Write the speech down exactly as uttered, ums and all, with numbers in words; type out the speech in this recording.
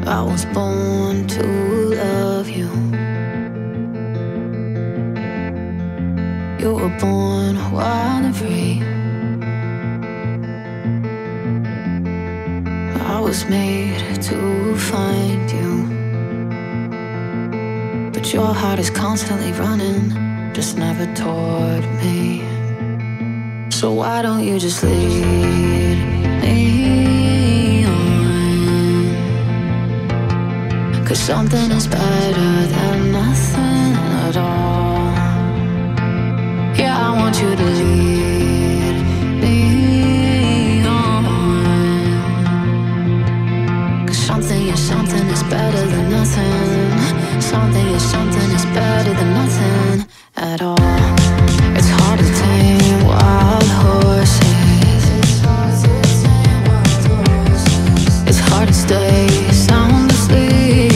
I was born to love you. You were born wild and free. I was made to find you, but your heart is constantly running, just never toward me. So why don't you just lead me on? 'Cause something is better than nothing at all. Yeah, I want you to lead me on. 'Cause something is something is better than nothing. Something is something is better than nothing at all. It's hard to tame wild horses. It's hard to stay sound asleep.